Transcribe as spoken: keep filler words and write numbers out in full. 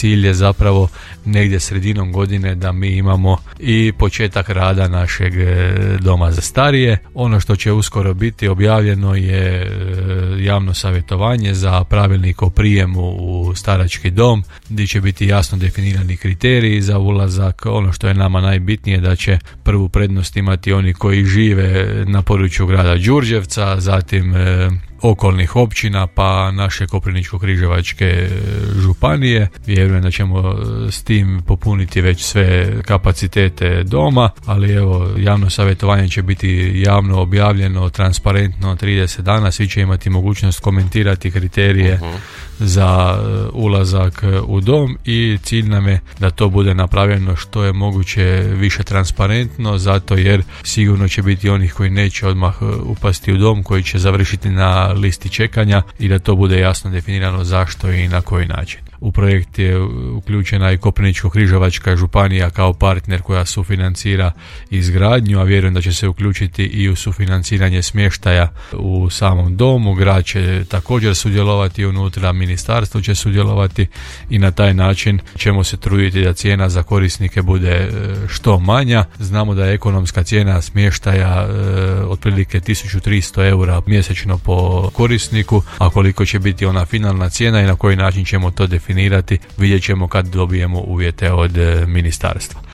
cilj je zapravo negdje sredinom godine da mi imamo i početak rada našeg doma za starije. Ono što će uskoro biti objavljeno je javno savjetovanje za pravilnik o prijemu u starački dom, gdje će biti jasno definirani kriteriji za ulazak. Ono što je nama najbitnije da će prvu prednost imati oni koji žive na području grada Đurđevca, zatim e, okolnih općina pa naše Koprivničko-križevačke županije. Vjerujem da ćemo s tim popuniti već sve kapacitete doma, ali evo, javno savjetovanje će biti javno objavljeno, transparentno trideset dana, svi će imati mogućnost komentirati kriterije uh-huh. za ulazak u dom i cilj nam je da to bude napravljeno što je moguće više transparentno, zato jer sigurno će biti onih koji neće odmah upasti u dom, koji će završiti na listi čekanja i da to bude jasno definirano zašto i na koji način. U projekt je uključena i Koprivničko-križevačka županija kao partner koja sufinancira izgradnju, a vjerujem da će se uključiti i u sufinanciranje smještaja u samom domu. Grad će također sudjelovati unutra, ministarstvo će sudjelovati i na taj način ćemo se truditi da cijena za korisnike bude što manja. Znamo da je ekonomska cijena smještaja e, otprilike tisuću tristo eura mjesečno po korisniku, a koliko će biti ona finalna cijena i na koji način ćemo to definirati, vidjet ćemo kad dobijemo uvjete od ministarstva.